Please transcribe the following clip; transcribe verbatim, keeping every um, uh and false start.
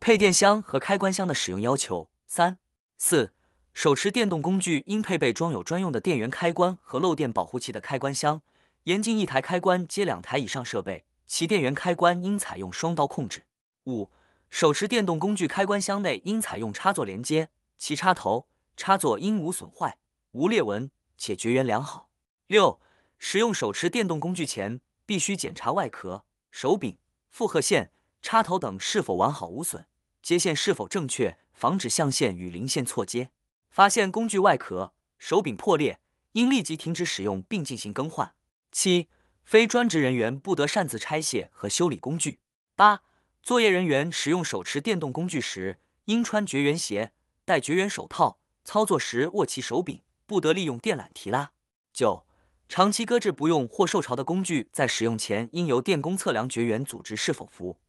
配电箱和开关箱的使用要求。三、四、手持电动工具应配备装有专用的电源开关和漏电保护器的开关箱，严禁一台开关接两台以上设备，其电源开关应采用双刀控制。五、手持电动工具开关箱内应采用插座连接，其插头、插座应无损坏、无裂纹且绝缘良好。六、使用手持电动工具前，必须检查外壳、手柄、负荷线、插头等是否完好无损，接线是否正确，防止象线与零线错接。发现工具外壳、手柄破裂，应立即停止使用并进行更换。七、非专职人员不得擅自拆卸和修理工具。八、作业人员使用手持电动工具时，应穿绝缘鞋、戴绝缘手套，操作时握其手柄，不得利用电缆提拉。九、长期搁置不用或受潮的工具，在使用前应由电工测量绝缘组织是否符。